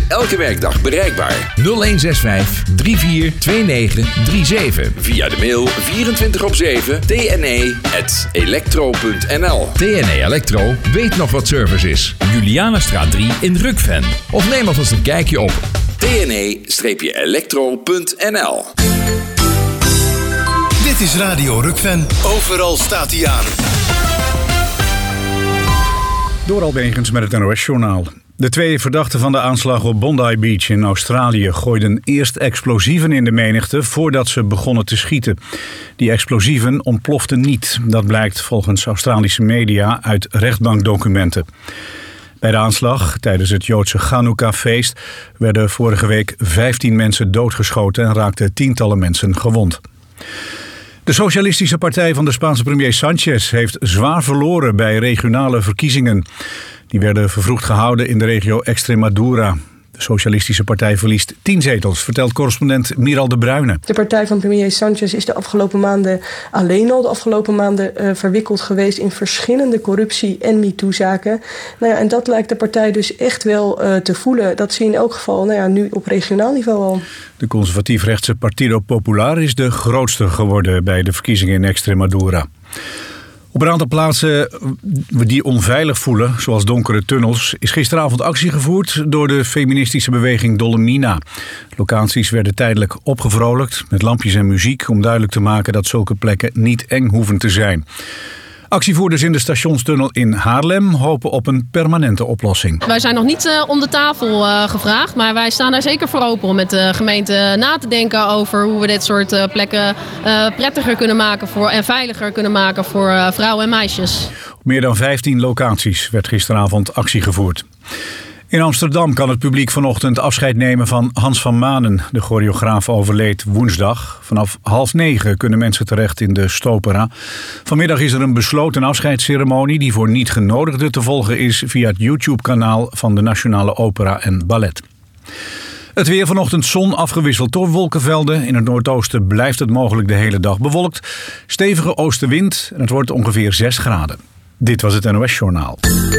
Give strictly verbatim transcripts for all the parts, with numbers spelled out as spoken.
elke werkdag bereikbaar. nul een zes vijf drie vier twee negen drie zeven. Via de mail vierentwintig op zeven t n e at electro punt n l. T N E Electro weet nog wat service is. Julianastraat drie in Rukven. Of neem alvast een kijkje op t n e electro punt n l. Dit is Radio Rukven. Overal staat hij aan. Door Albegens met het N O S-journaal. De twee verdachten van de aanslag op Bondi Beach in Australië gooiden eerst explosieven in de menigte voordat ze begonnen te schieten. Die explosieven ontploften niet. Dat blijkt volgens Australische media uit rechtbankdocumenten. Bij de aanslag tijdens het Joodse Chanukka-feest werden vorige week vijftien mensen doodgeschoten en raakten tientallen mensen gewond. De Socialistische Partij van de Spaanse premier Sanchez heeft zwaar verloren bij regionale verkiezingen. Die werden vervroegd gehouden in de regio Extremadura. De Socialistische Partij verliest tien zetels, vertelt correspondent Miral de Bruyne. De partij van premier Sanchez is de afgelopen maanden alleen al de afgelopen maanden uh, verwikkeld geweest in verschillende corruptie- en MeToo-zaken. Nou ja, en dat lijkt de partij dus echt wel uh, te voelen. Dat zie je in elk geval nou ja, nu op regionaal niveau al. De conservatief-rechtse Partido Popular is de grootste geworden bij de verkiezingen in Extremadura. Op een aantal plaatsen die onveilig voelen, zoals donkere tunnels, is gisteravond actie gevoerd door de feministische beweging Dolomina. Locaties werden tijdelijk opgevrolijkt met lampjes en muziek om duidelijk te maken dat zulke plekken niet eng hoeven te zijn. Actievoerders in de stationstunnel in Haarlem hopen op een permanente oplossing. Wij zijn nog niet uh, om de tafel uh, gevraagd, maar wij staan daar zeker voor open om met de gemeente na te denken over hoe we dit soort uh, plekken uh, prettiger kunnen maken voor, en veiliger kunnen maken voor uh, vrouwen en meisjes. Op meer dan vijftien locaties werd gisteravond actie gevoerd. In Amsterdam kan het publiek vanochtend afscheid nemen van Hans van Manen. De choreograaf overleed woensdag. Vanaf half negen kunnen mensen terecht in de Stopera. Vanmiddag is er een besloten afscheidsceremonie die voor niet-genodigden te volgen is via het YouTube-kanaal van de Nationale Opera en Ballet. Het weer vanochtend zon afgewisseld door wolkenvelden. In het noordoosten blijft het mogelijk de hele dag bewolkt. Stevige oostenwind en het wordt ongeveer zes graden. Dit was het N O S-journaal.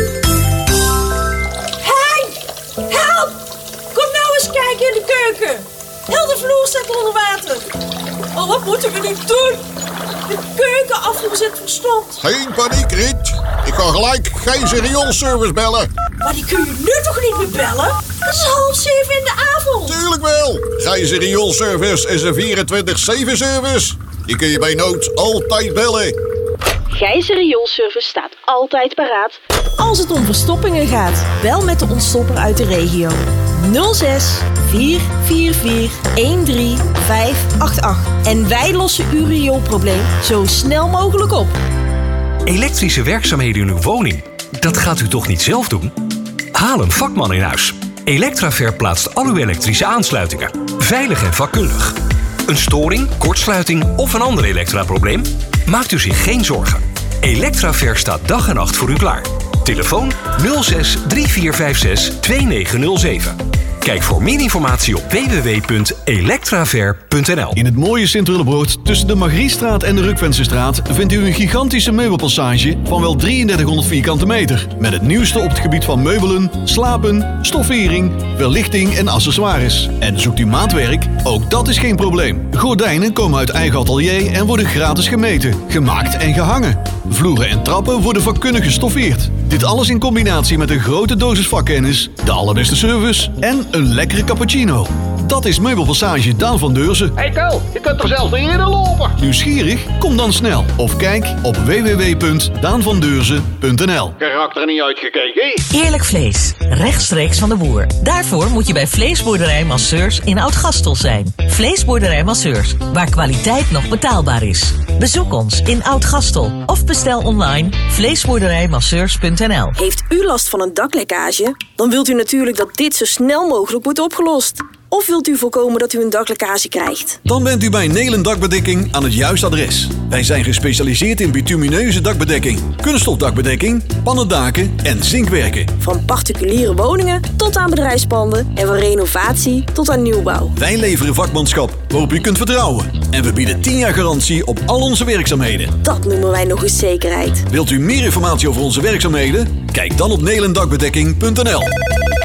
In de keuken. Heel de vloer staat onder water. Oh, wat moeten we nu doen? De keuken afgezet verstopt. Geen paniek, Rit. Ik kan gelijk Gijzer rioolservice bellen. Maar die kun je nu toch niet meer bellen? Het is half zeven in de avond. Tuurlijk wel. Gijzer rioolservice is een vierentwintig zeven service. Die kun je bij nood altijd bellen. Gijzer rioolservice staat altijd paraat. Als het om verstoppingen gaat, bel met de ontstopper uit de regio. nul zes vier vier vier een drie vijf acht acht. En wij lossen uw rioolprobleem zo snel mogelijk op. Elektrische werkzaamheden in uw woning? Dat gaat u toch niet zelf doen? Haal een vakman in huis. Electraver plaatst al uw elektrische aansluitingen. Veilig en vakkundig. Een storing, kortsluiting of een ander elektraprobleem? Maakt u zich geen zorgen. Electraver staat dag en nacht voor u klaar. Telefoon nul zes drie vier vijf zes twee negen nul zeven. Kijk voor meer informatie op w w w punt electraver punt n l. In het mooie Sint-Willebroord tussen de Margriestraat en de Rukvensestraat vindt u een gigantische meubelpassage van wel drieëndertighonderd vierkante meter. Met het nieuwste op het gebied van meubelen, slapen, stoffering, verlichting en accessoires. En zoekt u maatwerk? Ook dat is geen probleem. Gordijnen komen uit eigen atelier en worden gratis gemeten, gemaakt en gehangen. Vloeren en trappen worden vakkundig gestoffeerd. Dit alles in combinatie met een grote dosis vakkennis, de allerbeste service en een lekkere cappuccino. Dat is Meubelpassage Daan van Deurzen. Hey Ko, je kunt er zelfs niet eerder lopen. Nieuwsgierig? Kom dan snel of kijk op w w w punt daan van deurzen punt n l. Karakter er niet uitgekeken. Eerlijk vlees, rechtstreeks van de boer. Daarvoor moet je bij Vleesboerderij Masseurs in Oud-Gastel zijn. Vleesboerderij Masseurs, waar kwaliteit nog betaalbaar is. Bezoek ons in Oud-Gastel of bestel online vleesboerderijmasseurs punt n l. Heeft u last van een daklekkage? Dan wilt u natuurlijk dat dit zo snel mogelijk wordt opgelost. Of wilt u voorkomen dat u een daklekkage krijgt? Dan bent u bij Nelen Dakbedekking aan het juiste adres. Wij zijn gespecialiseerd in bitumineuze dakbedekking, kunststof dakbedekking, pannendaken en zinkwerken. Van particuliere woningen tot aan bedrijfspanden en van renovatie tot aan nieuwbouw. Wij leveren vakmanschap waarop u kunt vertrouwen. En we bieden tien jaar garantie op al onze werkzaamheden. Dat noemen wij nog eens zekerheid. Wilt u meer informatie over onze werkzaamheden? Kijk dan op nelen dakbedekking punt n l.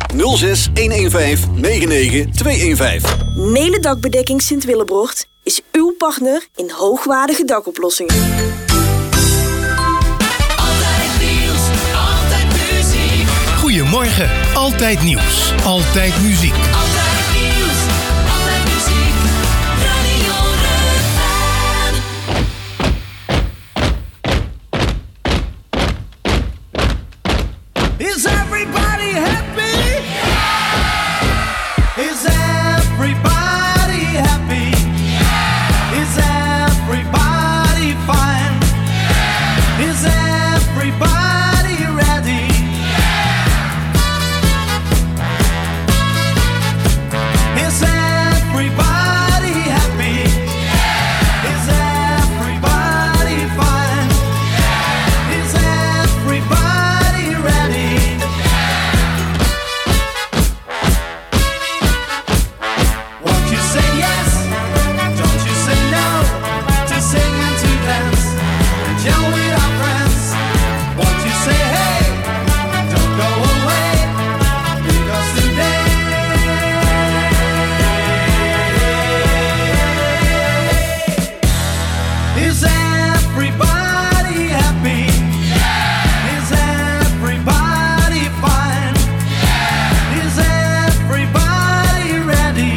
nul zes een een vijf negen negen twee een vijf. Nele Dakbedekking Sint-Willebrocht is uw partner in hoogwaardige dakoplossingen. Altijd nieuws, altijd muziek. Goedemorgen, altijd nieuws, altijd muziek. Altijd nieuws, altijd muziek. Radio Rukven. Is everybody happy? Is everybody happy? Is everybody fine? Is everybody ready? Is everybody happy? Is everybody fine? Is everybody ready? Won't you say yes? Don't you say no? To sing and to dance and gel with our friends. Won't you say hey? Don't go away because today is everybody happy? Is everybody fine? Is everybody ready?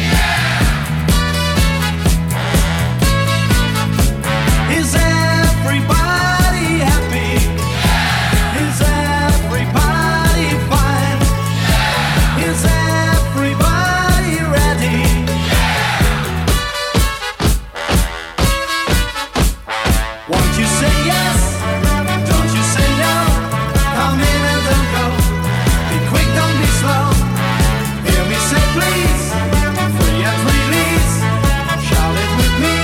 Is everybody happy? Is everybody fine? Is everybody ready? Won't you say yes? Don't you say no? Come in and don't go. Be quick, don't be slow. Hear me say please. Free and release. Shout it with me.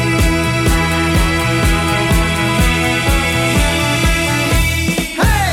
Hey!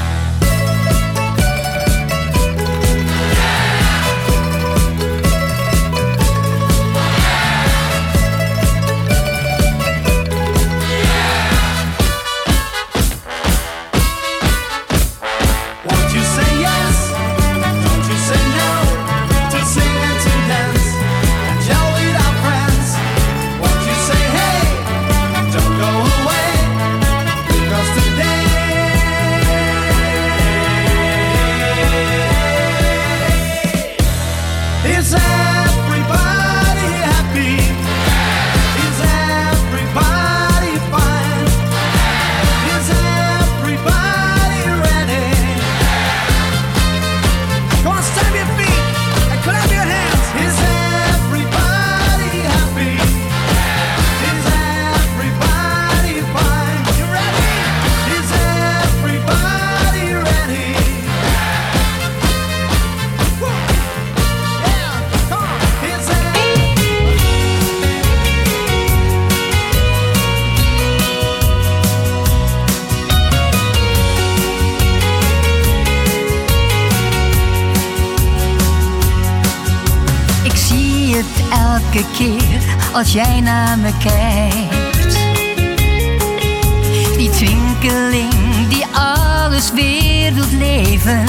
Won't you say yes? Don't you say no? To sing and to dance and gel with our friends. Won't you say hey? Don't go away because today is everybody happy? Is everybody fine? Is everybody ready? Come on, stamp your feet and clap your hands. Is everybody happy? Is everybody fine? You ready? Is everybody ready? Woo. Yeah, come on. Is Ik zie het elke keer als jij naar me kijkt. Die twinkeling die alles weer doet leven.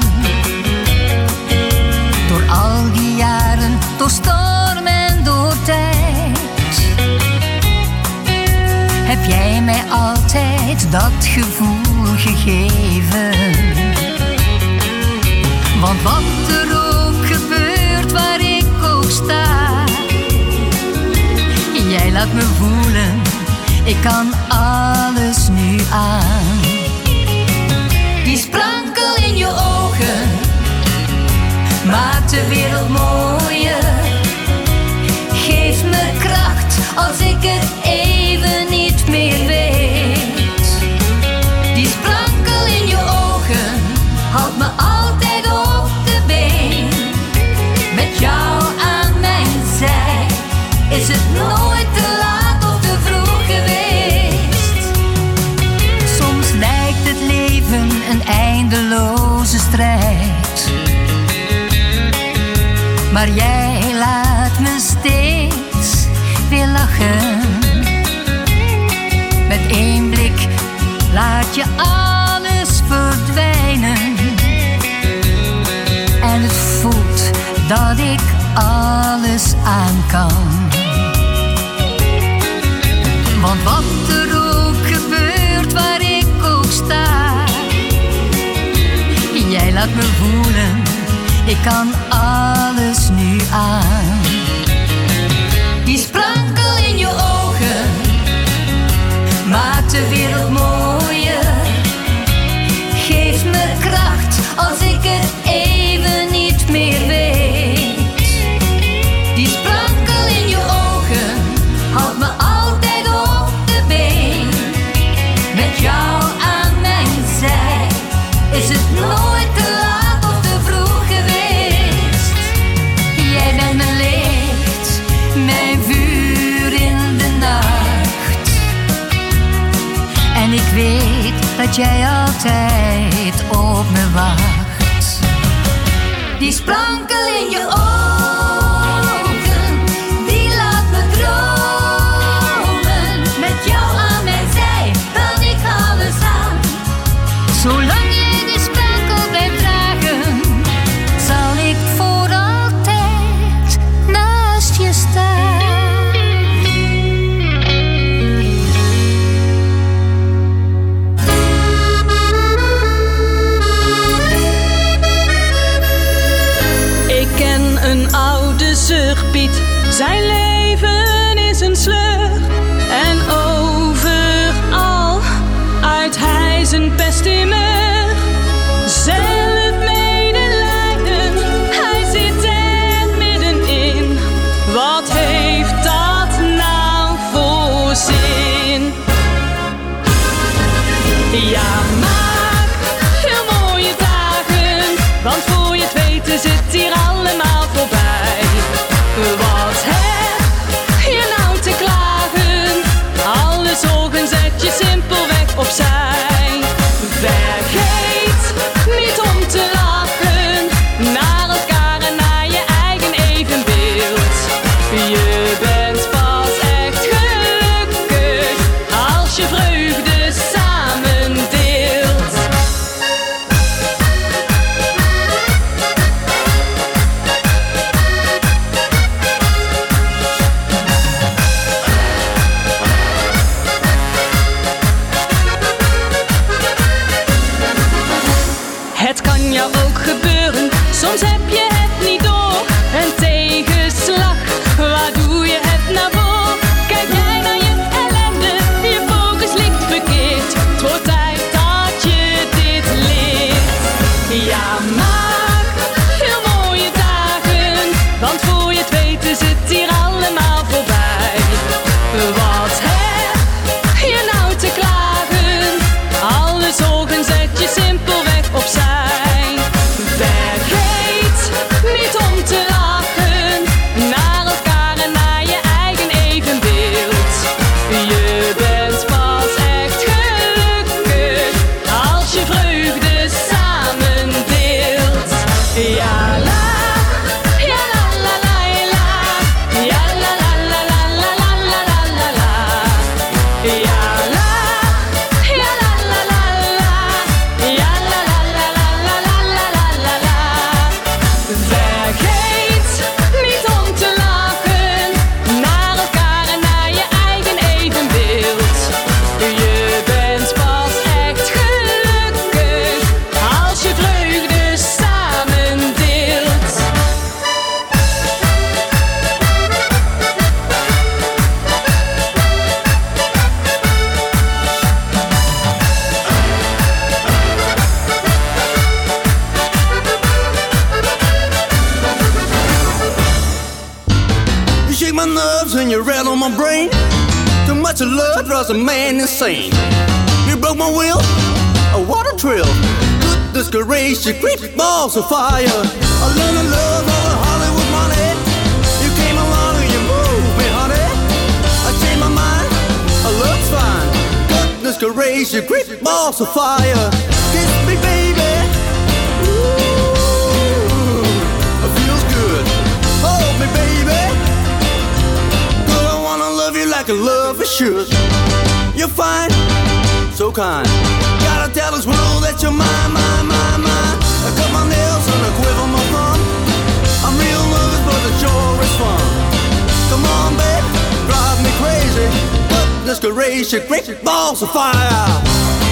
Door al die jaren, door storm en door tijd. Heb jij mij altijd dat gevoel gegeven. Want wat er ook gebeurt, waar ik ook sta, jij laat me voelen, ik kan alles nu aan. Die sprankel in je ogen maakt de wereld mooier. Geeft me kracht als ik het even niet meer weet. Die sprankel in je ogen houdt me altijd op de been. Met jou aan mijn zij is het nooit te laat of te vroeg geweest. Soms lijkt het leven een eindeloze strijd, maar jij laat me steeds weer lachen. Met één blik laat je alles verdwijnen. dat ik alles aan kan. Want wat er ook gebeurt, waar ik ook sta, jij laat me voelen, ik kan alles nu aan. Die sprankel in je ogen maakt de wereld mooier. Geeft me kracht als ik het even niet meer weet. Die sprankel in je ogen houdt me altijd op de been. Met jou aan mijn zij is het nooit te laat of te vroeg geweest. Jij bent mijn licht, mijn vuur in de nacht. En ik weet dat jij altijd op me wacht. Die sprankel in je ogen, die laat me dromen. Met jou aan mijn zij kan ik alles aan. Zolang jij die sprankel blijft dragen, zal ik voor altijd naast je staan. Ik ken een oude zuchtpiet, zijn leven is een sleur. En overal uit hij zijn pest in me. Zelf medelijden, hij zit er middenin. Wat heeft dat nou voor zin? Ja, maak heel mooie dagen, want voor je het weet is het hier allemaal voorbij. Wat heb je nou te klagen? Alle zorgen zet je simpelweg opzij. Vergeet niet om te lachen naar elkaar en naar je eigen evenbeeld. Je bent pas echt gelukkig als je vreugde samen deelt. Het kan jou ook gebeuren, soms heb je het niet door. Een tegenslag, waar doe je het nou voor? Kijk jij naar je ellende, je focus ligt verkeerd. Het wordt tijd dat je dit leert. Ja, maak heel mooie dagen, want voor je het weet is het hier allemaal voorbij. Wat heb je nou te klagen? Alle zorgen zet je simpelweg opzij. Vergeet niet om te lachen naar elkaar en naar je eigen evenbeeld. Je bent pas echt gelukkig als je vreugde samen deelt. Ja, la, ja, la, la, la, la. Ja, la, la, la, la, la, la, la, la, la. Ja, la, ja, la, la, la, la. Ja, la, la, la, la, la, la, la, la, la. Vergeet niet om te lachen naar elkaar en naar je eigen evenbeeld. Je bent pas echt gelukkig als je vreugde samen deelt. You shake my nerves and you rattle my brain. Too much of love drives a man insane. You broke my will, a water trail. Goodness gracious, you creep balls of fire. I learned to love all the Hollywood money. You came along and you moved me, honey. I changed my mind, I love's fine. Goodness gracious, you creep balls of fire. Kiss me, baby. Ooh, it feels good. Hold me, baby. Girl, I wanna love you like a lover should. You're fine, so kind. Gotta tell this world that you're mine, mine, mine, mine. I cut my nails and I quiver my thumb. I'm real raise your great balls of fire.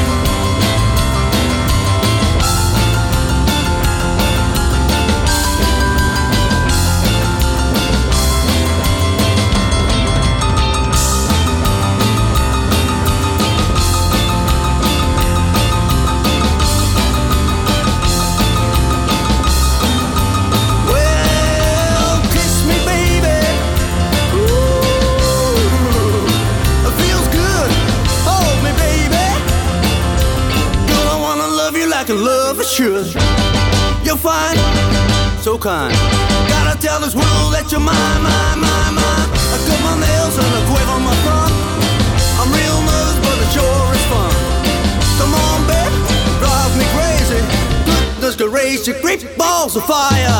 Like a lover should. You're fine, so kind. Gotta tell this world that you're mine, mine, mine, mine. I cut my nails and I quave on my front. I'm real nervous, but it sure is fun. Come on, babe, drive me crazy. Goodness gracious, your great balls of fire.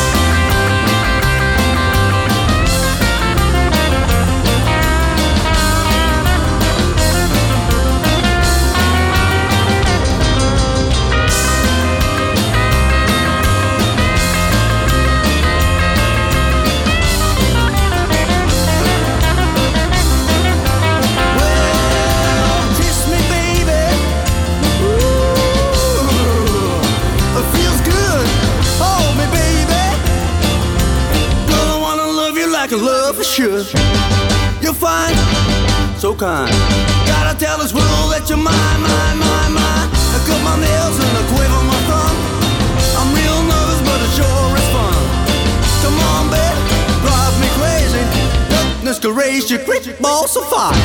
Like a lover should. You're fine, so kind. Gotta tell this world that you're mine, mine, mine, mine. I cut my nails and I quiver my thumb. I'm real nervous, but it sure is fun. Come on, babe, drive me crazy. Goodness gracious, your great balls of fire.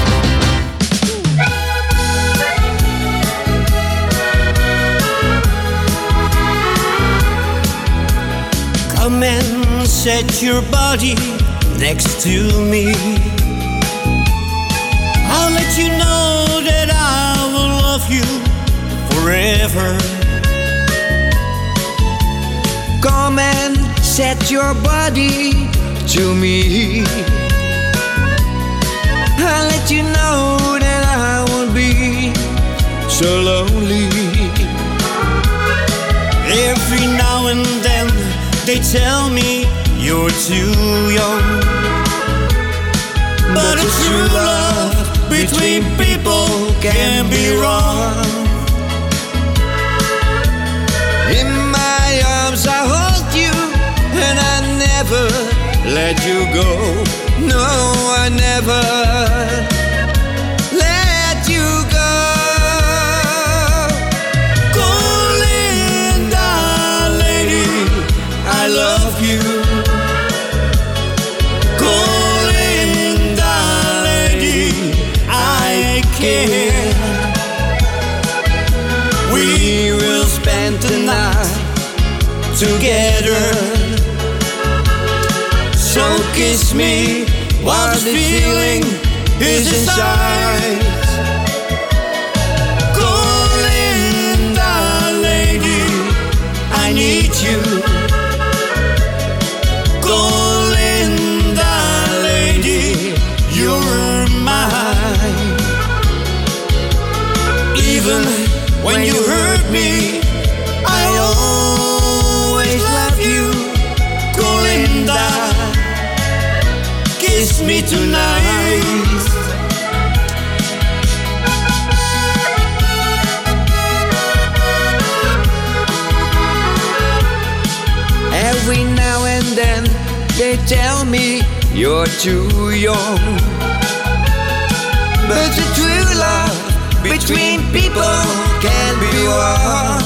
Come and set your body next to me. I'll let you know that I will love you forever. Come and set your body to me. I'll let you know that I won't be so lonely. Every now and then they tell me you're too young, but a true love between people can be wrong. In my arms I hold you and I never let you go. No, I never let you go. Go, Linda, lady, I love you. We will spend the night together. So kiss me while the feeling is inside. Go, Linda, lady, I need you. Go, Linda, lady, you're mine. Even when you hurt me, I always love you. Go, Linda, kiss me tonight. Every now and then they tell me you're too young, but the true love between people can be wrong.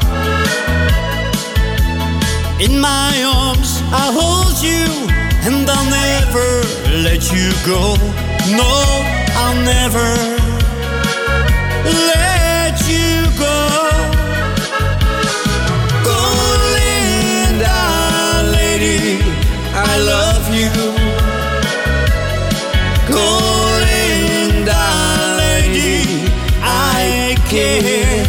In my arms I'll hold you and I'll never let you go. No, I'll never let you go. Go, Linda, lady, I love you. Go, Linda, lady, I care.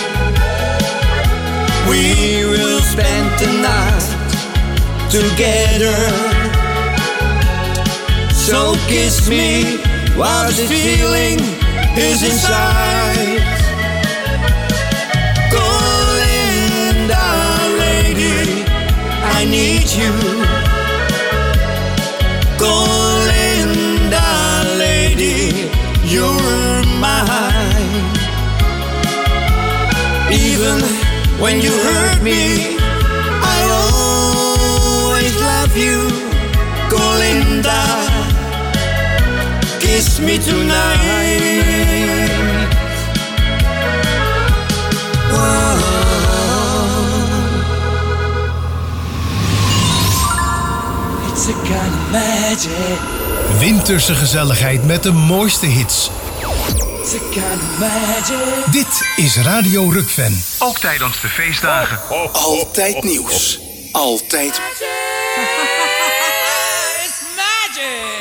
We will spend the night together. So kiss me while the feeling is inside. Go, Linda, lady, I need you. Go, Linda, lady, you're When you hurt me, I always love you. Go Linda, kiss me tonight. Oh. It's a kind of magic. Winterse gezelligheid met de mooiste hits. It's a kind of magic. Dit is Radio Rukven. Ook tijdens de feestdagen. Altijd nieuws. Altijd. It's magic.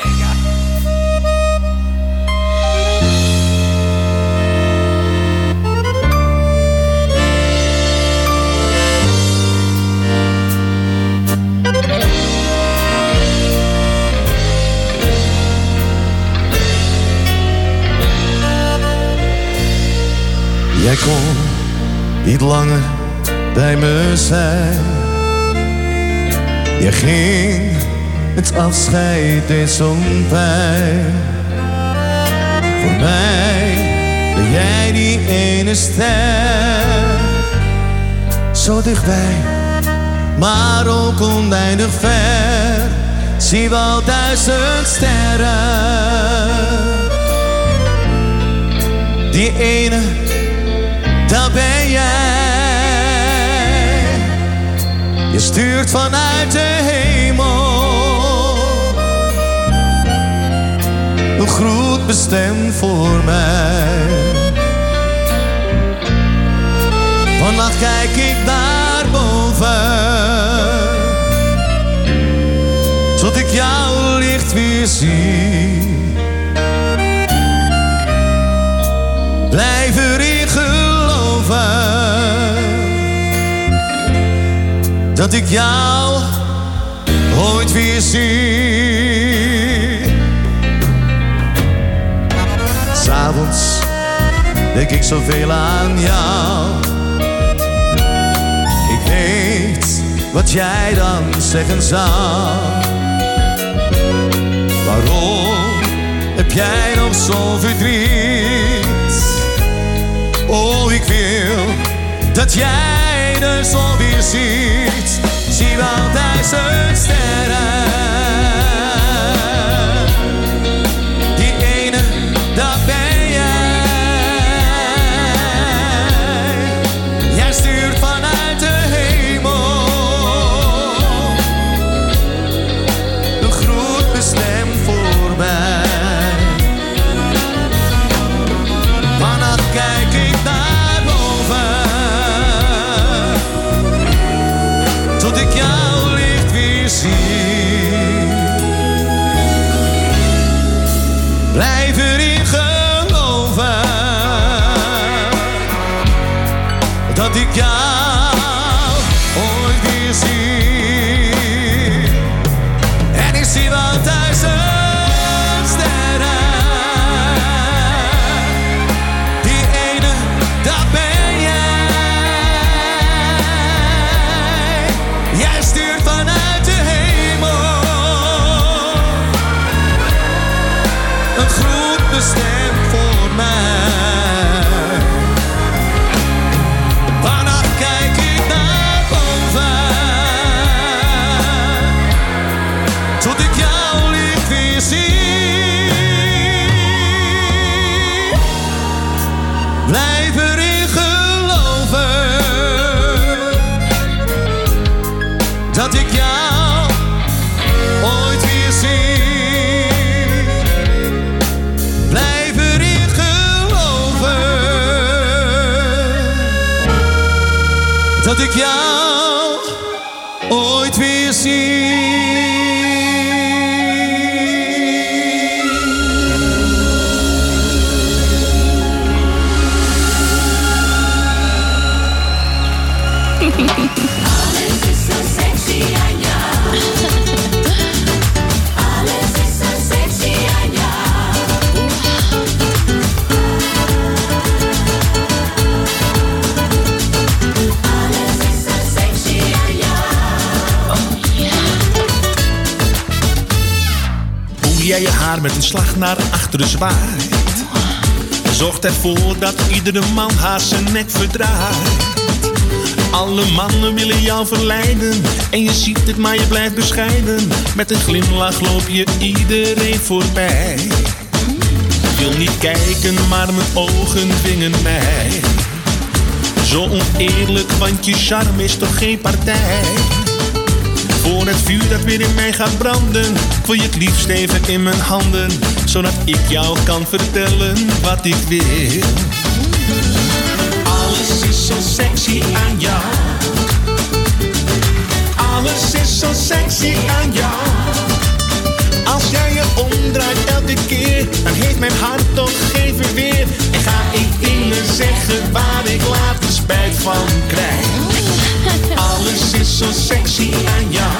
Jij kon niet langer bij me zijn. Je ging, het afscheid deed zo'n pijn. Voor mij ben jij die ene ster. Zo dichtbij, maar ook oneindig ver. Zie wel duizend sterren. Die ene, dat ben jij. Je stuurt vanuit de hemel een groet bestemd voor mij. Vannacht kijk ik naar boven, tot ik jouw licht weer zie. Blijf erin geloven dat ik jou ooit weer zie. 'S Avonds denk ik zoveel aan jou. Ik weet wat jij dan zeggen zou. Waarom heb jij nog zo'n verdriet? Oh, ik wil dat jij de zon weer ziet. Zie wel duizend sterren. Die ene, dat ben jij. Jij stuurt vanuit de hemel een groet bestemd voor mij. Vannacht kijk ik naar boven, tot ik jouw licht weer zie. Blijf erin geloven dat ik jou ooit weer zie. En ik zie wel duizend sterren. Die ene, dat ben jij. Jij stuurt vanuit de hemel een groet bestemd voor mij. Vannacht kijk ik naar boven, tot ik jouw licht weer zie. Blijf erin geloven dat ik jou ooit weer zie. Blijf erin geloven dat ik jou ooit weer zie. Alles is zo sexy aan jou. Alles is zo sexy aan jou. Alles is zo sexy aan jou. Oh yeah. Hoe jij je haar met een slag naar achteren zwaait, zorgt ervoor dat iedere man haar zijn nek verdraait. Alle mannen willen jou verleiden. En je ziet het, maar je blijft bescheiden. Met een glimlach loop je iedereen voorbij. Wil niet kijken, maar mijn ogen dwingen mij. Zo oneerlijk, want je charme is toch geen partij. Voor het vuur dat weer in mij gaat branden, wil je het liefst even in mijn handen, zodat ik jou kan vertellen wat ik wil. Alles is zo sexy aan jou. Alles is zo sexy aan jou. Als jij je omdraait elke keer, dan heeft mijn hart toch geen verweer. En ga ik dingen zeggen waar ik later spijt van krijg. Alles is zo sexy aan jou.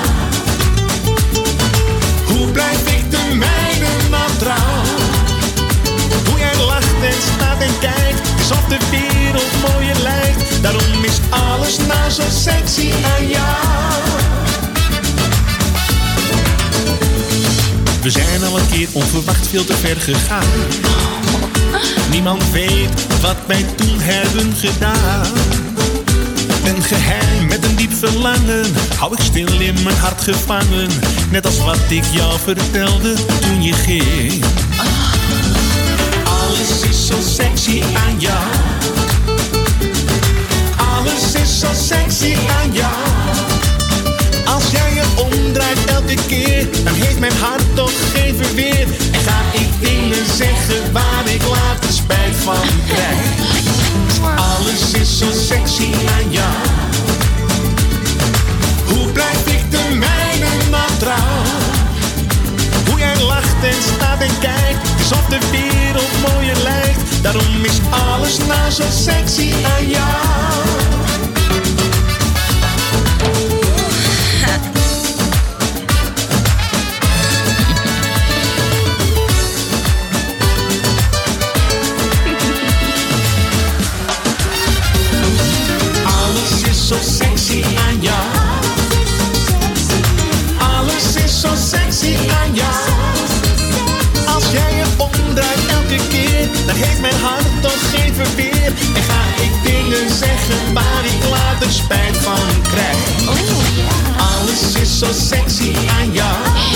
Hoe blijf ik de mijne man trouw? Hoe jij lacht en staat en kijkt, alsof de wereld mooier lijkt. Daarom is alles nou zo sexy aan jou. We zijn al een keer onverwacht veel te ver gegaan. Niemand weet wat wij toen hebben gedaan. Een geheim met een diep verlangen hou ik stil in mijn hart gevangen. Net als wat ik jou vertelde toen je ging. Alles is zo sexy aan jou. Alles is zo sexy aan jou. Als jij je omdraait elke keer, dan heeft mijn hart toch geen verweer. En ga ik dingen zeggen waar ik later spijt van krijg. Alles is zo sexy aan jou. Hoe blijf ik de mijne man trouw? Hoe jij lacht en staat en kijkt, alsof de wereld mooier lijkt. Daarom is alles nou zo sexy aan jou. Zo sexy aan jou. Alles is zo sexy aan jou. Als jij je omdraait elke keer, dan heeft mijn hart toch geen verweer. En ga ik dingen zeggen waar ik later spijt van krijg. Alles is zo sexy aan jou.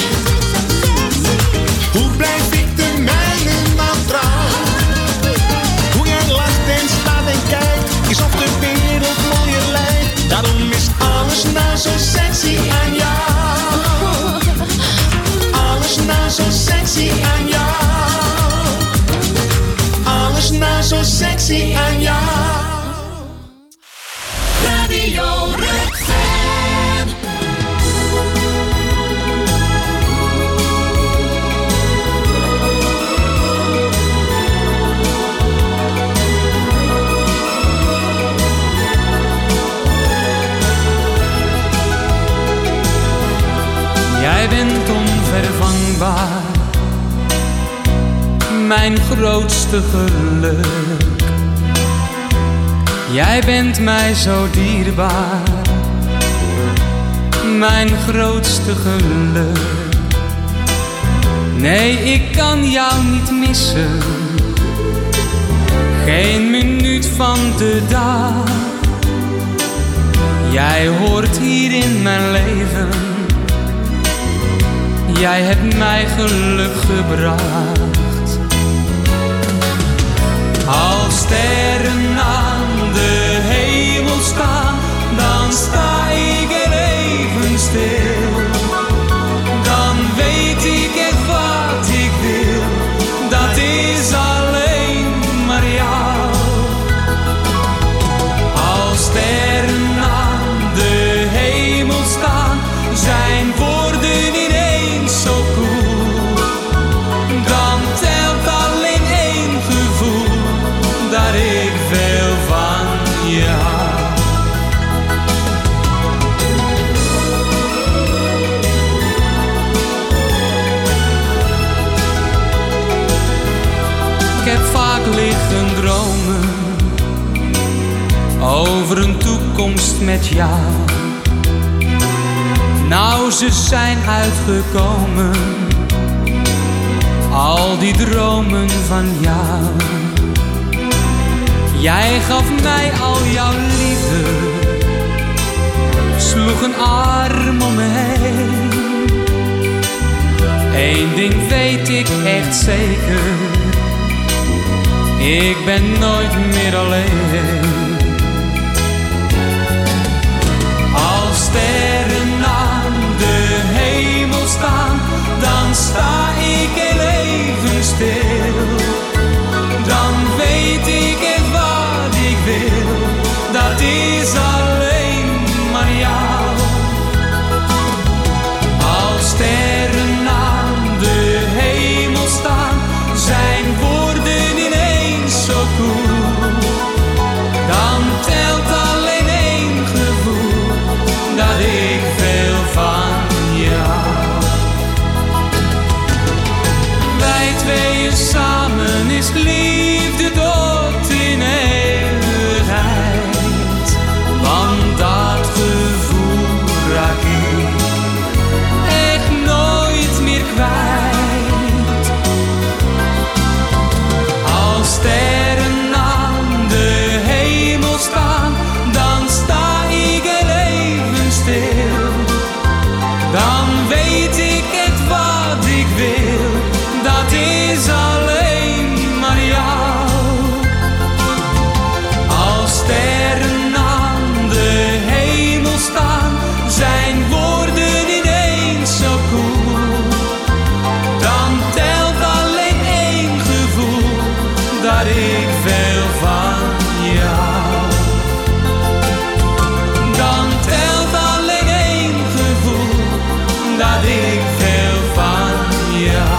Hoe blijf ik de mijne man trouw? Hoe jij lacht en staat en kijkt, is of de wereld mooier lijkt. Daarom is alles nou zo sexy aan jou. Alles nou zo sexy aan jou. Alles nou zo sexy aan jou. Radio Redfan. Jij bent onvervangbaar, mijn grootste geluk. Jij bent mij zo dierbaar, mijn grootste geluk. Nee, ik kan jou niet missen, geen minuut van de dag. Jij hoort hier in mijn leven. Jij hebt mij geluk gebracht. Als sterren aan de hemel staan, dan sta ik er even stil. Dan weet ik echt wat ik wil, dat is alleen maar jou. Als sterren aan de hemel staan, zijn woorden ineens zo koel. Dan telt alleen één gevoel, dat ik veel van je hou. Ik heb vaak liggen dromen over een toekomst met jou. Nou, ze zijn uitgekomen, al die dromen van jou. Jij gaf mij al jouw liefde, sloeg een arm om me heen. Eén ding weet ik echt zeker, ik ben nooit meer alleen. Als sterren aan de hemel staan, dan sta ik heel even stil. Dan weet ik echt wat ik wil, dat is alleen maar jou. Als sterren aan de hemel staan, zijn woorden ineens zo koel. Dan telt alleen één gevoel, dat ik veel van jou. Wij tweeën samen is liefde tot in eeuwigheid. Want dat gevoel raak ik echt nooit meer kwijt. Als sterren aan de hemel staan, dan sta ik heel even stil. Dan weet ik echt wat ik wil, dat is alleen maar jou. Als sterren aan de hemel staan, zijn woorden ineens zo koel. Dan telt alleen één gevoel, dat ik veel van jou. Dan telt alleen één gevoel, dat ik veel van jou.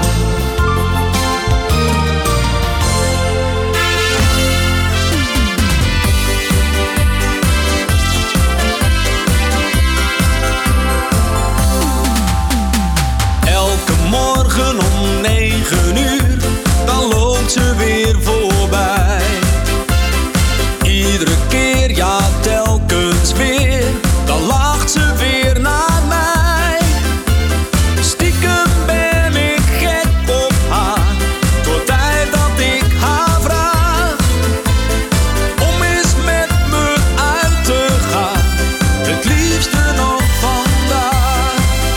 Elke morgen om negen uur, dan loopt ze weer voorbij. Iedere keer, ja telkens weer, dan lacht ze weer naar mij. Stiekem ben ik gek op haar, tot tijd dat ik haar vraag om eens met me uit te gaan, het liefste nog vandaag.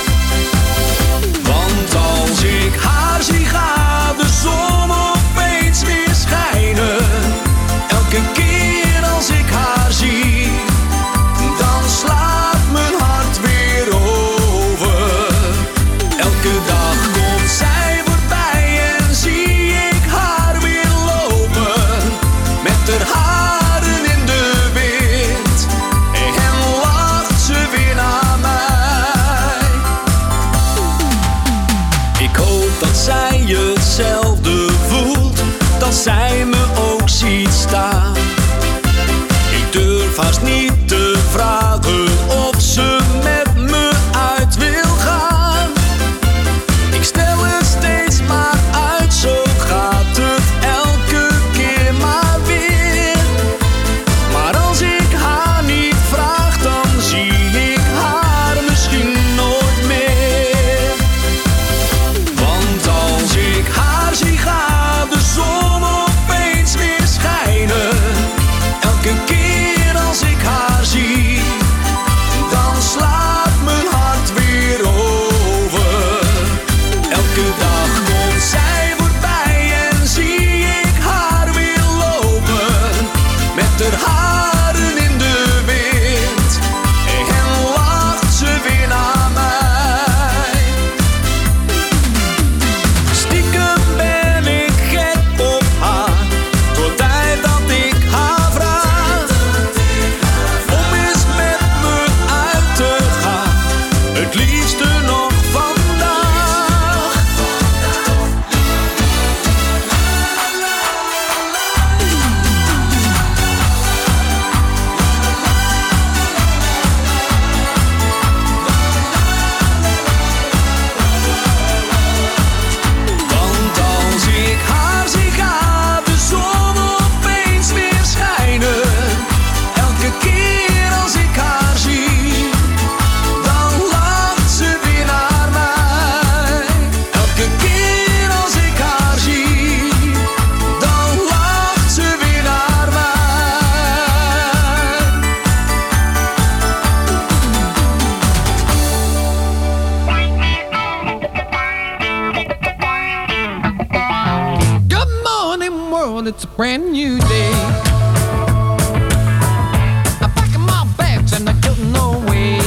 Want als ik haar zie, gaat de zon opeens weer schijnen. Elke keer als ik haar zie, dan slaat mijn hart weer over. Elke dag komt zij voorbij en zie ik haar weer lopen, met haar haren in de wind, en lacht ze weer naar mij. Ik hoop dat zij hetzelfde voelt, dat zij me ook ziet staan. Ik durf haast niet te vragen of ze met me uit wil gaan. Ik stel het steeds maar uit, zo gaat het elke keer maar weer. Maar als ik haar niet vraag, dan zie ik haar misschien nooit meer. Want als ik haar zie, gaat de zon opeens weer schijnen. Elke keer als ik haar world, it's a brand new day. I'm packing my bags and I'm getting away.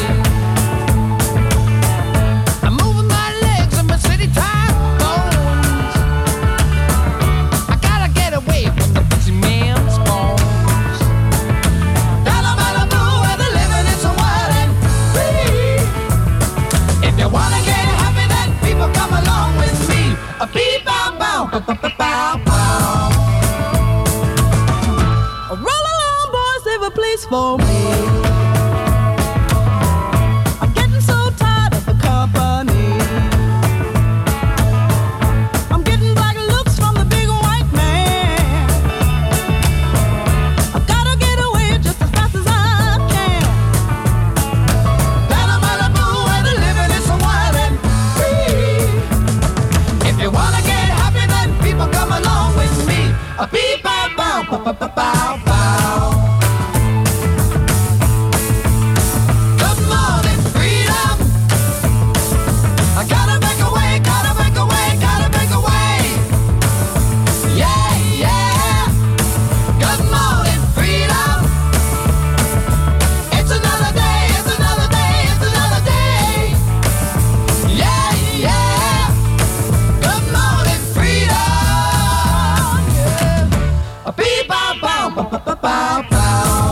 I'm moving my legs and my city tight bones. I gotta get away from the busy man's phones. Down in Malibu where the living is so wild and free. If you wanna get happy, then people come along with me. A beep bow bow bow bow bow bow. Roll along, boys, save a place for me. I'm getting so tired of the company. I'm getting black looks from the big white man. I've gotta get away just as fast as I can. Down in Malibu where the living is so wild and free. If you wanna get happy, then people come along with me. A beep bow bow bow bow bow bow bow. Good morning, freedom. I gotta make a way, gotta make a way, gotta make a way. Yeah, yeah. Good morning, freedom. It's another day, it's another day, it's another day. Yeah, yeah. Good morning, freedom. Yeah. A beep bow bow bow bow bow bow bow.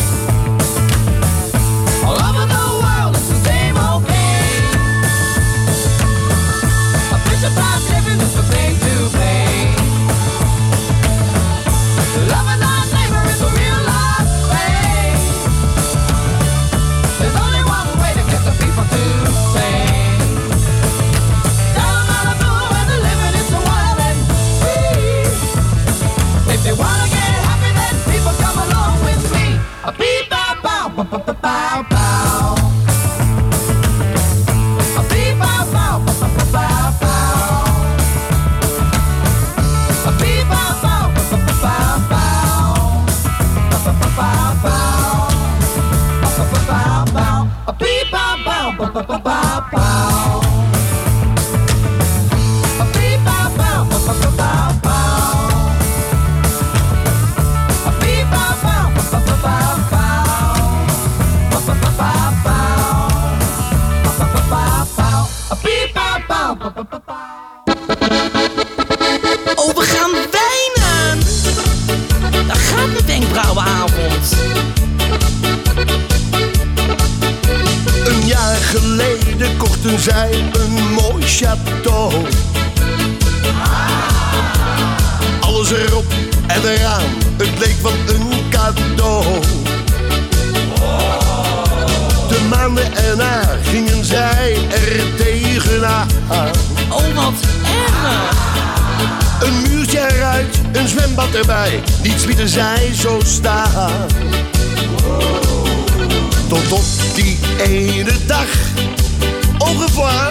All over the world, it's the same old game. A fisher price living is the thing to pay. Loving our neighbor is a real life thing. There's only one way to get the people to sing. Down in Malibu where the living is so wild and free. If they wanna get happy, then people come along with me. A beep bow bow bow bow bow bow bow. A beep bow bow bow bow bow bow bow. A beep bow bow bow bow bow bow bow. Bow bow bow bow. Bow bow bow bow. A beep bow bow bow bow bow bow bow. A beep bow bow bow bow bow bow bow. A beep bow bow bow bow bow bow bow. Bow bow bow bow bow. Bow bow bow bow bow. A beep bow bow bow bow bow bow. Oh, we gaan wijnen. Daar gaat mijn wenkbrauwenavond. Een jaar geleden kochten zij een mooi château. Alles erop en eraan, het leek wel een cadeau. De maanden erna gingen zij er tegenaan. Oh, wat erg. Een muurtje eruit, een zwembad erbij, niets lieten zij zo staan. Tot op die ene dag, au revoir.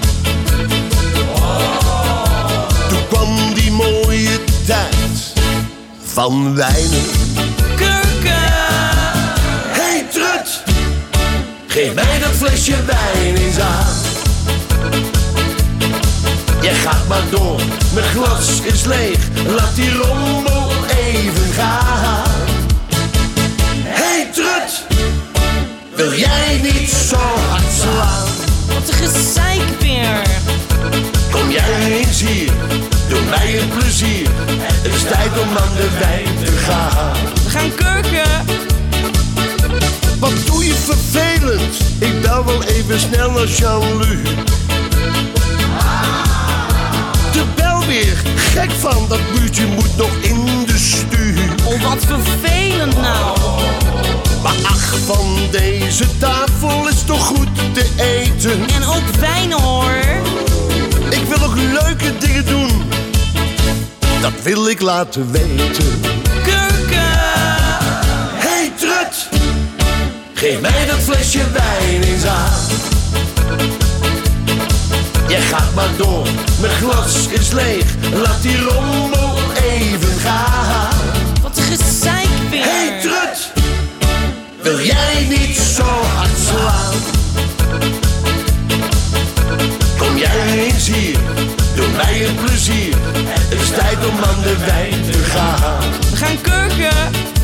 Toen kwam die mooie tijd van wijnen. Kurken! Hey Trut, geef mij dat flesje wijn eens aan. Jij gaat maar door, mijn glas is leeg, laat die rommel even gaan. Hey Trut, wil jij niet zo hard slaan? Wat een gezeik weer. Kom jij eens hier, doe mij een plezier. Het is tijd om aan de wijn te gaan. We gaan kurken. Wat doe je vervelend? Ik bel wel even snel naar Jean-Luc. De bel weer, gek van dat muurtje moet nog in de stuur. Oh, wat vervelend nou. Maar ach, van deze tafel is toch goed te eten. En ook wijn hoor. Ik wil nog leuke dingen doen. Dat wil ik laten weten. Kurken! Hey Trut, geef mij dat flesje wijn eens aan. Jij gaat maar door, mijn glas is leeg, laat die rommel even gaan. Wat een gezeik weer. Hey Trut, wil jij niet zo hard slaan? Kom jij eens hier, doe mij een plezier. Het is tijd tijd om aan de wijn te gaan. We gaan kurken.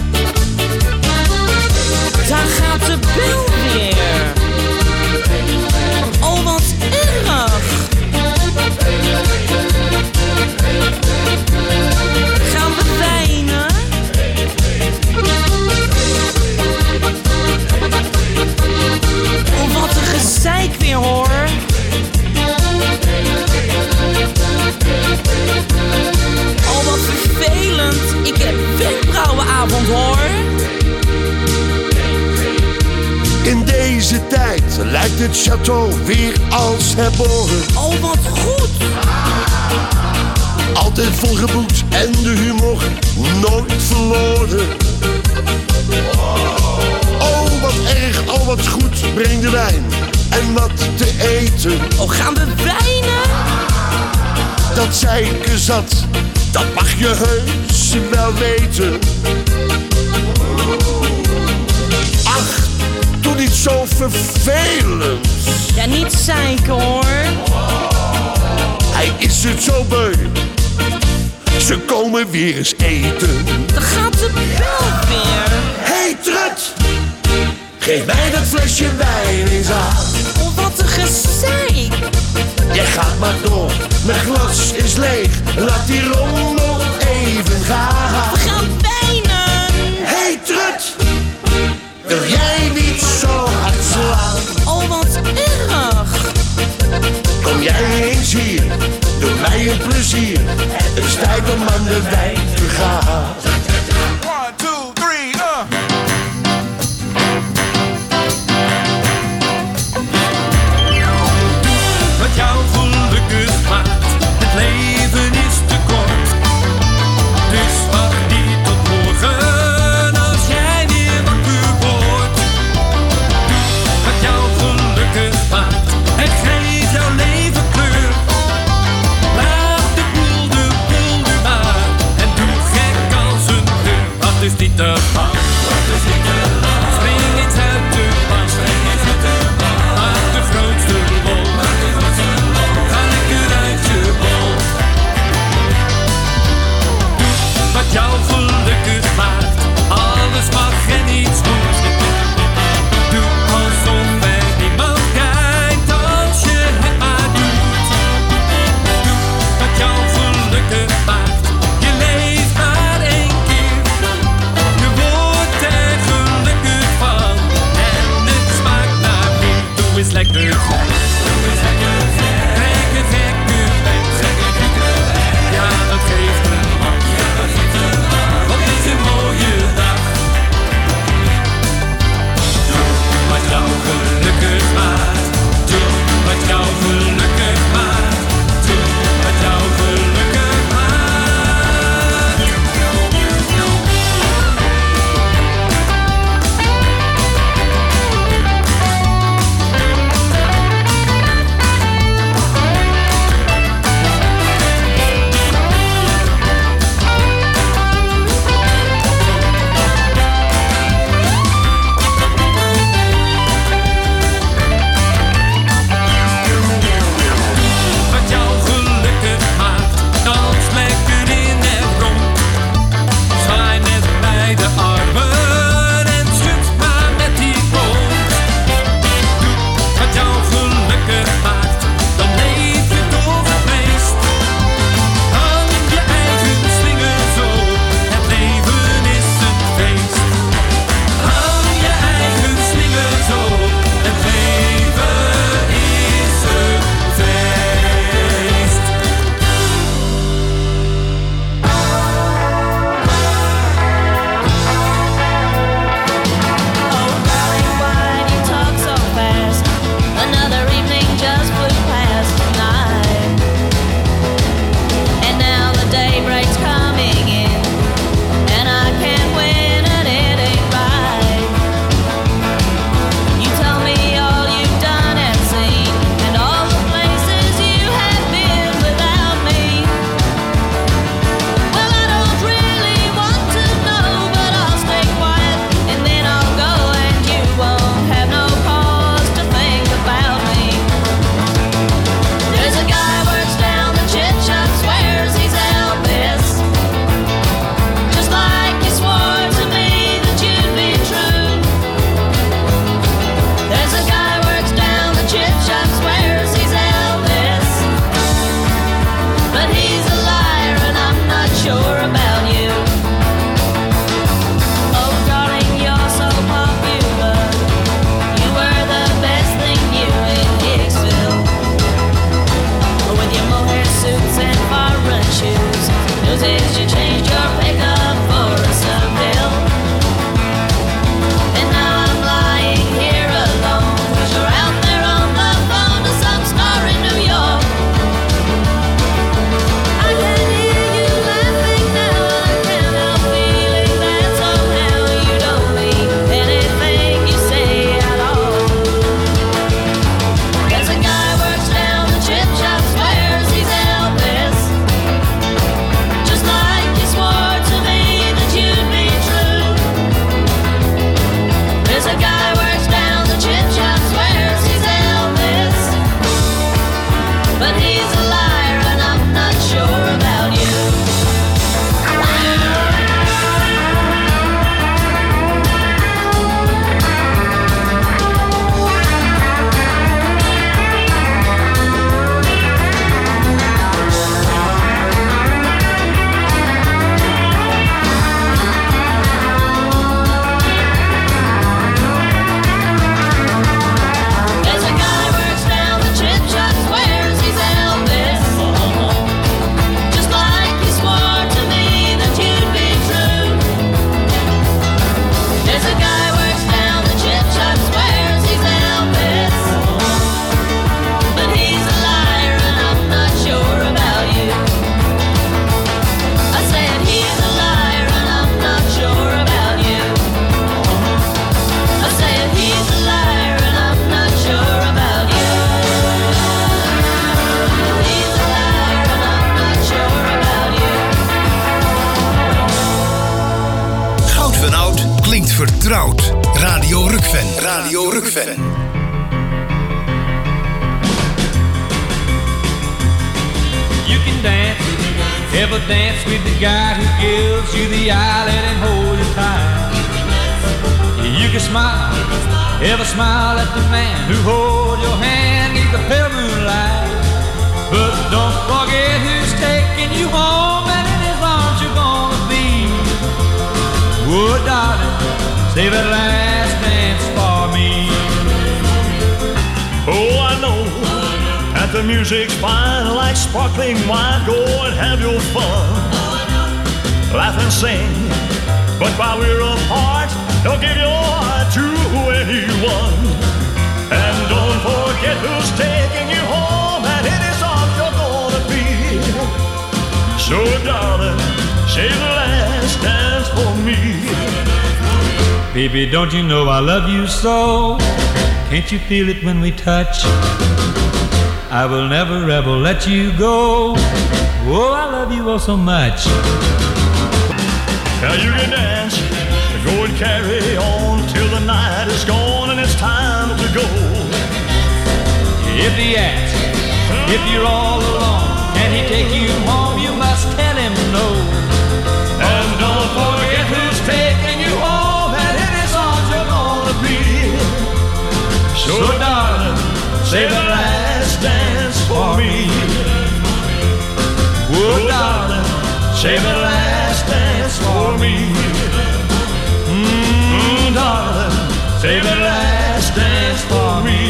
Daar gaat de bel weer. Oh, wat erg. Gaan we wijnen? Oh, wat een gezeik weer, hoor. Oh, wat vervelend. Ik heb wenkbrauwenavond, hoor. In deze tijd lijkt het château weer als herboren. Oh, wat goed. Altijd volgeboekt en de humor nooit verloren. Oh, wat erg, oh, wat goed, breng de wijn en wat te eten. Oh, gaan we wijnen? Dat zeiken zat, dat mag je heus wel weten. Ach, doe niet zo vervelend. Ja, niet zeiken, hoor. Hij is het zo beu. Ze komen weer eens eten. Dan gaat de bel weer. Hey, trut! Geef mij dat flesje wijn eens aan. Oh, wat een gezeik. Jij gaat maar door, mijn glas is leeg. Laat die rommel even gaan. We gaan wijnen. Hey, trut! Wil jij niet zo hard slaan? Oh, wat erg. Kom jij eens hier, doe mij een plezier. Het is tijd om aan de wijn te gaan. One, two, three, uh. Wat jou gelukkig maakt, het leven is te kort. Dus wacht niet tot morgen, als jij weer wakker wordt. Wat jou gelukkig maakt, en geef jouw leven kleur. Laat de boel de boel nu maar, en doe gek als but he's a liar and I'm not sure about you. There's a guy works down the chip shop, swears he's Elvis, just like he swore to me that you'd be true. There's a guy works down the chip shop, swears he's Elvis, but he's a liar and I'm not sure about you. I said he's a liar and I'm not sure about you. I said he's a liar and I'm not sure about you. He's a liar and I'm not sure about you. Goud van oud klinkt vertrouwd. Radio Rukven. Radio Rukven. You can dance, ever dance with the guy who gives you the eye, let him hold you tight. You can smile, ever smile at the man who holds your hand neath the pale moonlight. But don't forget who's taking you home and in his arms you're gonna be. Oh, darling, save that last dance for me. Oh, I know that the music's fine like sparkling wine. Go and have your fun, laugh and sing. But while we're apart, don't give your heart to anyone. And don't forget who's taking you home and in his arms you're gonna be. So darling, save the last dance for me. Baby, don't you know I love you so? Can't you feel it when we touch? I will never ever let you go. Oh, I love you oh so much. Now you can dance, go and carry on till the night is gone and it's time to go. If he asks, if you're all alone, and he take you home, you must tell him no. And don't forget who's taking you home and in his arms you're gonna be. So darling, save the last dance for me. Oh darling, save the last dance for me. Mm, darling, save the last dance for me.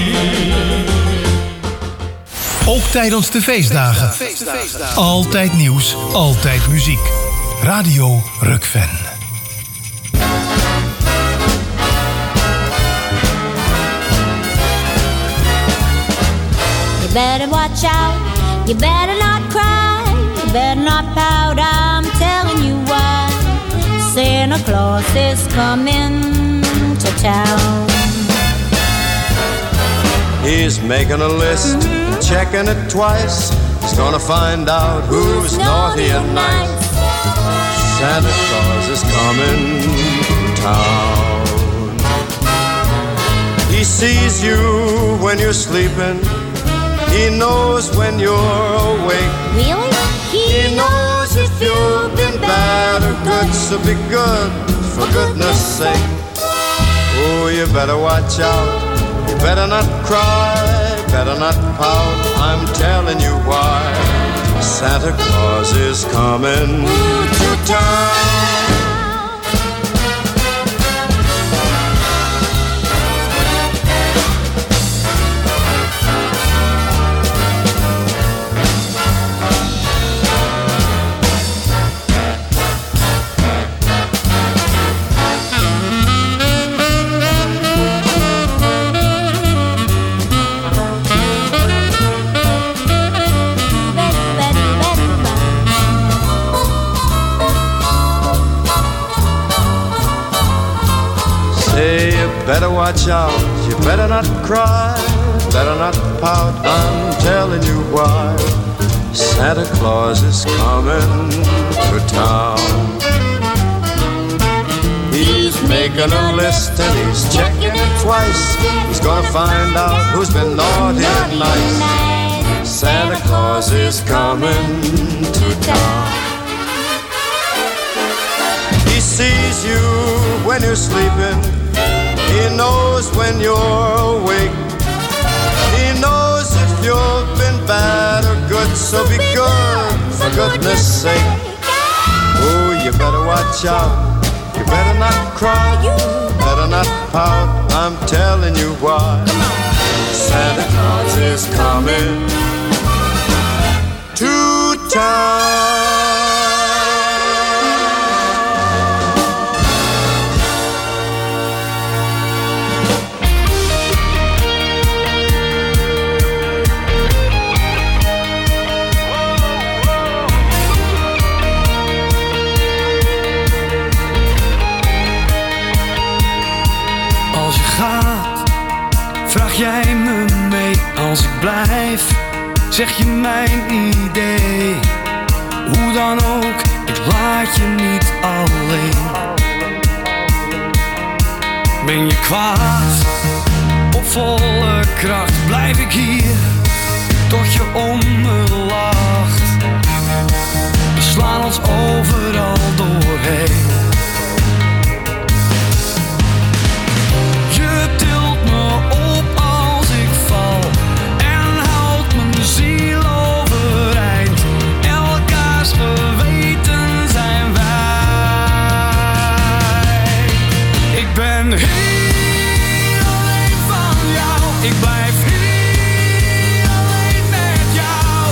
Ook tijdens de feestdagen. Altijd nieuws, altijd muziek. Radio Rukven. You better watch out, you better not cry, you better not pout, I'm telling you why. Santa Claus is coming to town. He's making a list, mm-hmm. checking it twice. He's gonna find out who's, who's naughty and nice. Santa Claus is coming to town. He sees you when you're sleeping. He knows when you're awake. Really? He, he knows if you've been bad or good, so be good, for goodness sake. Oh, you better watch out. You better not cry, better not pout. I'm telling you why. Santa Claus is coming to town. Better watch out, you better not cry, better not pout, I'm telling you why. Santa Claus is coming to town. He's making a list and he's checking it twice. He's gonna find out who's been naughty and nice. Santa Claus is coming to town. He sees you when you're sleeping. He knows when you're awake. He knows if you've been bad or good, so be good, for goodness sake. Oh, you better watch out. You better not cry. Better not pout. I'm telling you why. Santa Claus is coming to town. Als je gaat, vraag jij me mee. Als ik blijf, zeg je mijn idee. Hoe dan ook, ik laat je niet alleen. Ben je kwaad, op volle kracht blijf ik hier, tot je om me lacht. We slaan ons overal doorheen. Je tilt me op als ik val en houdt mijn ziel overeind. Elkaars geweten zijn wij. Ik ben hier alleen van jou. Ik blijf hier alleen met jou.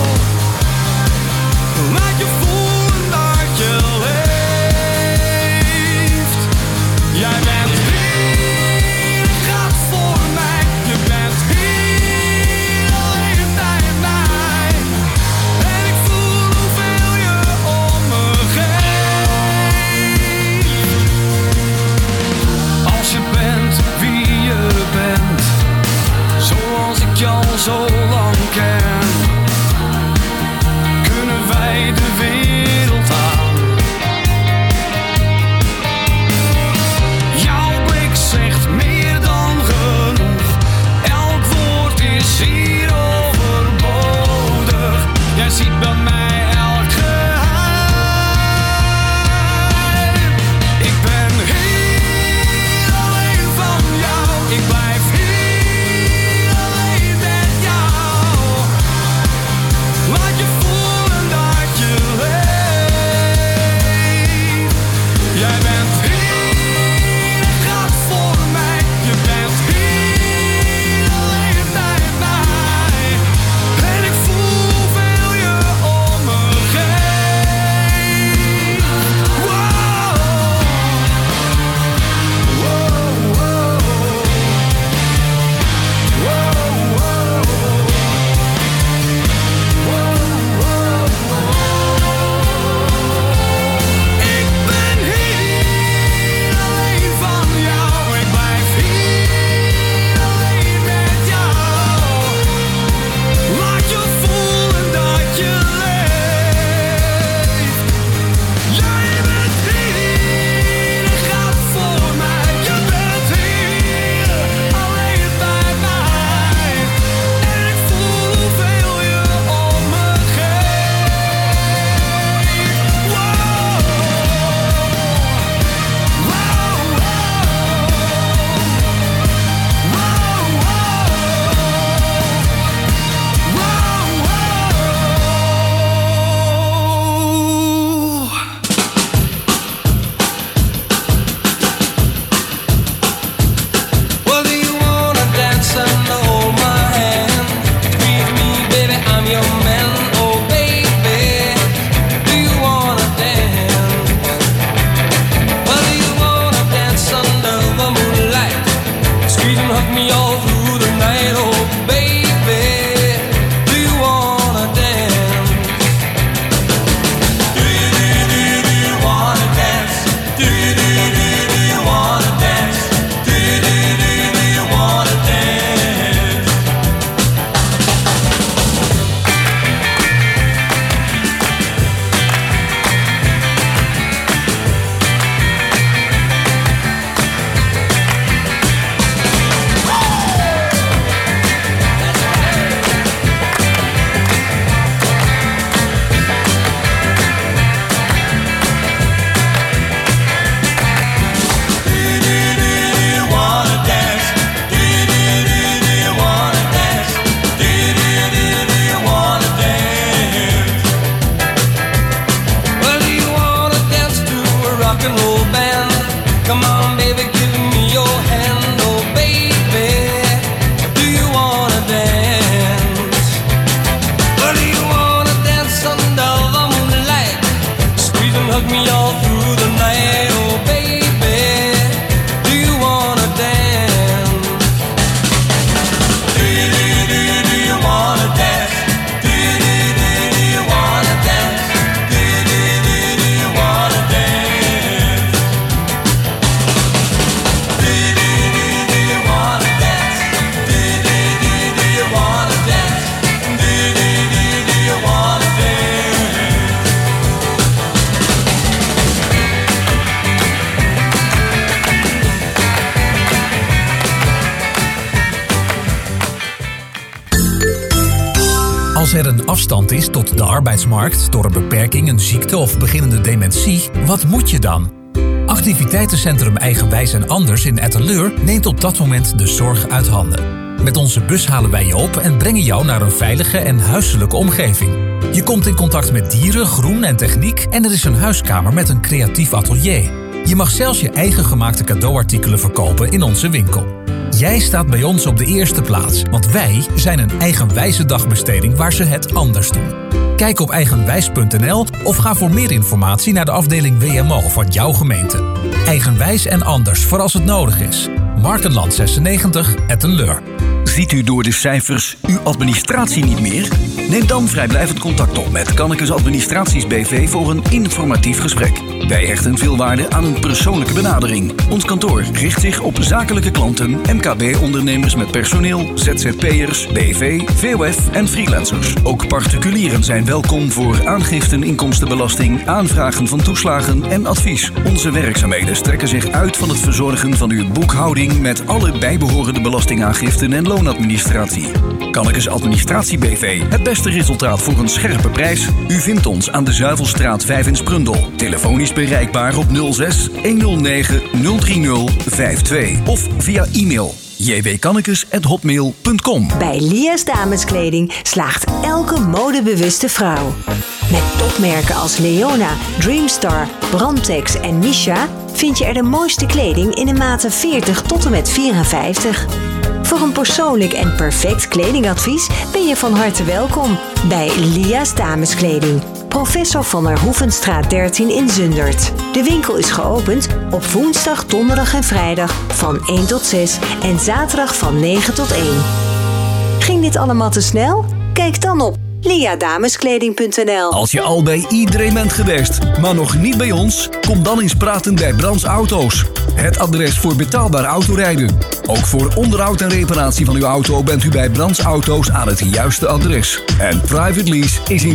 afstand is tot de arbeidsmarkt door een beperking, een ziekte of beginnende dementie, wat moet je dan? Activiteitencentrum Eigenwijs en Anders in Etteleur neemt op dat moment de zorg uit handen. Met onze bus halen wij je op en brengen jou naar een veilige en huiselijke omgeving. Je komt in contact met dieren, groen en techniek en er is een huiskamer met een creatief atelier. Je mag zelfs je eigen gemaakte cadeauartikelen verkopen in onze winkel. Jij staat bij ons op de eerste plaats, want wij zijn een eigenwijze dagbesteding waar ze het anders doen. Kijk op eigenwijs punt n l of ga voor meer informatie naar de afdeling W M O van jouw gemeente. Eigenwijs en anders voor als het nodig is. Markenland zesennegentig, Etteleur. Ziet u door de cijfers uw administratie niet meer? Neem dan vrijblijvend contact op met Kannekes Administraties B V voor een informatief gesprek. Wij hechten veel waarde aan een persoonlijke benadering. Ons kantoor richt zich op zakelijke klanten, M K B-ondernemers met personeel, Z Z P'ers, B V, V O F en freelancers. Ook particulieren zijn welkom voor aangiften, inkomstenbelasting, aanvragen van toeslagen en advies. Onze werkzaamheden strekken zich uit van het verzorgen van uw boekhouding met alle bijbehorende belastingaangiften en loonadministratie. Kannekes Administratie B V. Het beste resultaat voor een scherpe prijs. U vindt ons aan de Zuivelstraat vijf in Sprundel. Telefonisch bereikbaar op nul zes honderdnegen nul drie nul vijf twee of via e-mail j w kannekes apenstaartje hotmail punt com. Bij Lia's Dameskleding slaagt elke modebewuste vrouw. Met topmerken als Leona, Dreamstar, Brandtex en Misha vind je er de mooiste kleding in de maten veertig tot en met vierenvijftig. Voor een persoonlijk en perfect kledingadvies ben je van harte welkom bij Lia's Dameskleding. Professor van der Hoevenstraat dertien in Zundert. De winkel is geopend op woensdag, donderdag en vrijdag van één tot zes en zaterdag van negen tot één. Ging dit allemaal te snel? Kijk dan op lia dameskleding punt n l. Als je al bij iedereen bent geweest, maar nog niet bij ons, kom dan eens praten bij Brands Auto's. Het adres voor betaalbaar autorijden. Ook voor onderhoud en reparatie van uw auto bent u bij Brands Auto's aan het juiste adres. En private lease is in